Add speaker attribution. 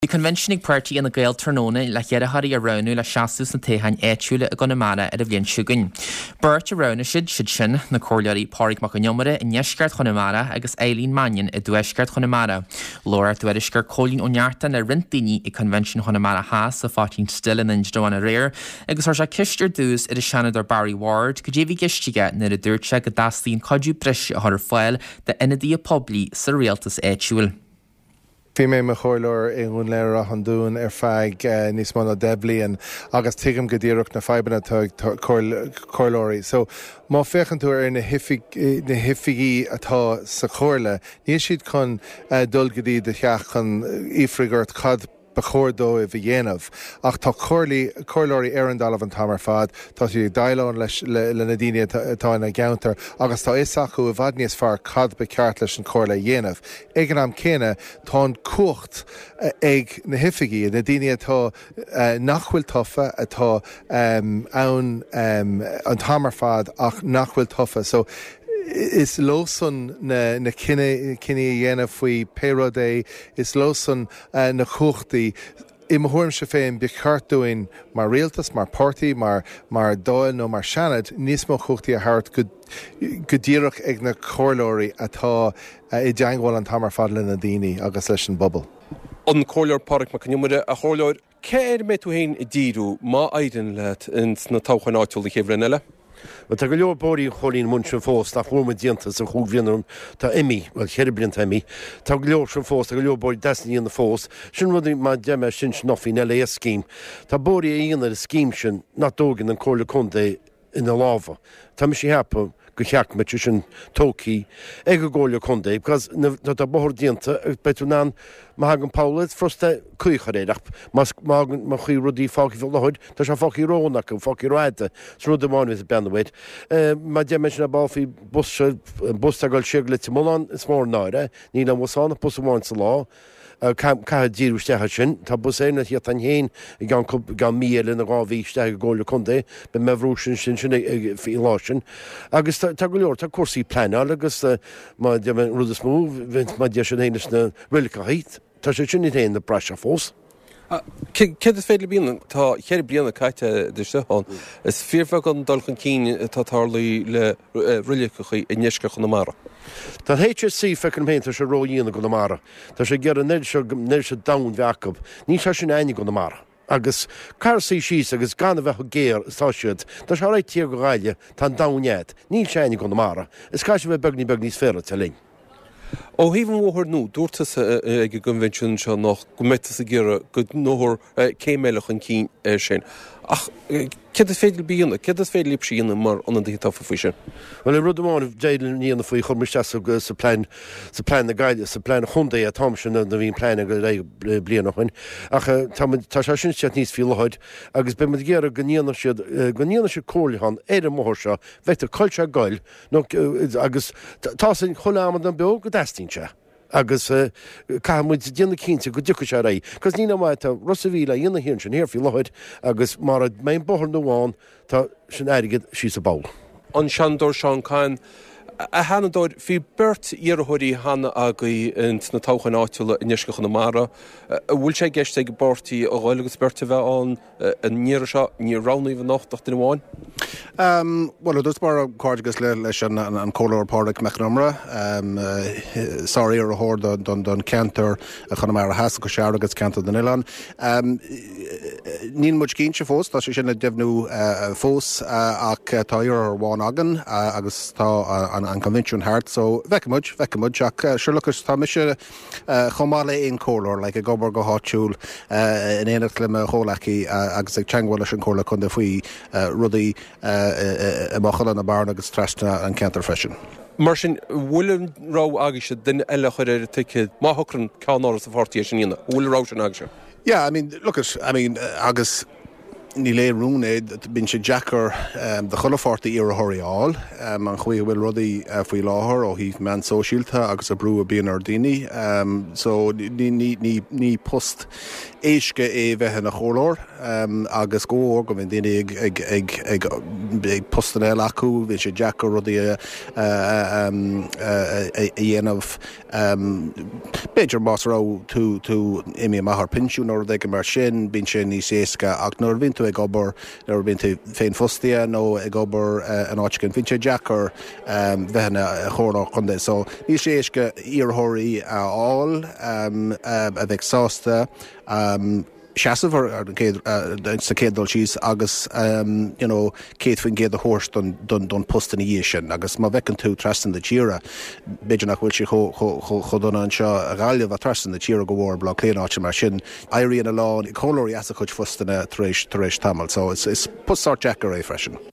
Speaker 1: The conventioning party in the Gael Ternona la Yerahari around la Shasus and Tehan Etula a Gonamara at a Vien Shugun. Bert around should shin, the Corliari Parik Macanyomara and Yeshkart Honamara, agus Eileen Mannion a Dueshkart Honamara. Laura Dueshkar Colin Onyartan a Rentini a convention Honamara has a 14 still and then Joanna Rare, agus Arsha Kishter Doos at a Shanador Barry Ward, Kajavi Gishtiga near a dirt check a Dastin Kaju Brish a horror file, the Enadia Publi, Surrealtus Etual.
Speaker 2: Fi mé me choirlóir in ún léir a handún feig níos mána deblion agus tuigim go dtíireach na feibanna choirlóirí. So má féchan tú na hifií atá sa chóirle, níos siad chun dul go dtí de cheach chun ifrigurt cad bechórdó I bhí ach tá choirlóirí arandal an tamar fad, tá sí dailán le na daine atá na geantar, agus tá isachu a bhad níos fearr cad be ceart leis an chóirle dhéanamh. Ag an am céine tá cuacht ag na hifií, na daine atá nachhfuil tofa atá ann an tamar fad ach nachhfuil tofa. So is lósan na cinenne dhéanamh faoi pérodé, is lósan na chuchtaí. I mthúm se féin be ceartúin mar rialtas, mar pártaí, mar dáil nó mar seanad, níos mó chuchtaí a thart go dtíireach ag na choirlóirí atá I deanghil an tamar fad le na daoine agus leis an bobbal.
Speaker 3: An choirleoir Pádraig Mac Conaimeara a choirleoir, céir mé tú hain I ddíú má aidan leat in na táchain áitiúil I chéibhrean eile?
Speaker 4: Tá go leor bóí cholín mun sin fós nach bhfuil dianta sa chúbhíanarm tá imi, well cheir bliant imi. Tá go leor sin fós, tá go leor bóí deasnaí na fós. Sin rudí má deime sin nofií na le scím. Tá bóí a íonar a scím sin nach dógan an cóirle chundé ina lábha. Tá mi si hepa go cheach me sin tócaí ag go ggóirle chundé, because tá bóthir dianta betú ná má hagan Paula frosta cuichar éireach, má chuí rudí fáci fil lehuid, tá se fáci rónach go fáci ráide, sa rud amán with a benhuid. Má deime sin a báfií busta goil siag le timolán is mór náire, ní na mháánna bus amháin sa lá, Ca díústecha sin, tá bus éna hiad an héin I gan míle na gáhíiste go ggóla chundé, be mehrúsin sin fi lásin. Agus tá go leor tá cuasaí pleáil agus má rud a smú, vint má de sin héine na riilicha hít, tá sé sin héin na breise fós.
Speaker 3: Cé is féidir bíanana tá chéir blianana caiite de seán, is fearfa an dulchan cín tá tarlaí le riilichaí I Nneisce Chonamara.
Speaker 4: Tá HSC fecin ménta se róíanana Gonamara, Tá sé ggéar neir se dam bheacab, ní se sin aine Gonamara. Agus carsaí síos agus gan a bheith géir stáisiúd, Tá se ráid tíar go gáile tá damnéad, ní sé aine Gonamara, is cai se bheith begní sféra talín.
Speaker 3: Ó híhann mhóthir nó dúirtas ag convention seo nach go metas a ggéire go nóthir céimeach an cín sin. Ach cé is féidir bíanana, cé is féidir líp síanana mar an dtí tá faoi sin.
Speaker 4: Well rud amháin déidir níana faoi chumiste sa plein na gaiile sa plein chundé a Thomson na bhíon plein go ré blianachhain. Ach tá se sin seat níos fiáid, agus be mud géar gníana se cóirlaán éidir móthir seo, bheittar coilte gail agus tá sin cholámad an beag go deistínse. Agus caimuid déanana cínte go dúcha se ré, cos ní amhaid tá Rossahíle dhéanana híonn sin hirfií leid agus mar mé bothir nóháin tá sin airigid sí sa báil.
Speaker 3: An seandor Seán Cain a hanadóid fi bert iarthirí hanna agaí na táchain áitiúla in Nneisce Chonamara, bhfuil sé gceist ag bortaí a gáilegus berta bheith an níor seo ní ránaí bh nacht den bháin?
Speaker 5: Well, dus bar cordgus leis an cóir Pádraig Mac Conaimeara. Sorry ar a hór don cantar a Chonamara has go sear agus cantar den Ilan. Níl muid cín se fós, tá sé sinna deimhnú fós ach táir ar bháin agan agus tá an convention hart, so vecamud ach Sherlockers tá mise chomála in cóir, like a gobar go háitiúil in éanacht le hólachaí agus ag teanghil leis an cóla chun de faoi rudaí machal na barn agus trasna an cantar freisin.
Speaker 3: Mar sin bhfuil rá aigise den eile chuir tuice má thucrann ceannáras a bhhartaí sin íana, bhfuil rá sin aigise?
Speaker 5: Yeah, I mean, look at, agus ní lé rúné bin sé Jackar de cholefarta ar a thoiráil an chuí bhfuil rudaí faoi láthair ó híh man sóisialta agus a brú a bíon ar daoine so ní post éisce é bheitthe na chóláir agus go bhíon daoine ag postan eile acu bhín sé Jackar rudaí a dhéanamh beidir más rá tú imi maithar pinisiú nó ag mar sin bín sé níos éasca ach nuair bhín tú ag obair nuair bhín tú féin fustia nó ag obair an áitcin bhín sé Jackar bheithena chóirlá chundé so níos sé éasca iarthirí áil a bheith sásta seasamh ar sa céaddul síos agus céad faoin géad a thuairs don postan í sin agus má bhecinn tú trastan de tíra beidir nach bhfuil sé chodonna an seo a gáileh a trastan de tíra go bhór blá léanáte mar sin éiríon a lán i cholóirí as a chuid fustanna tar éis tamil so is postart Jackar é freisin.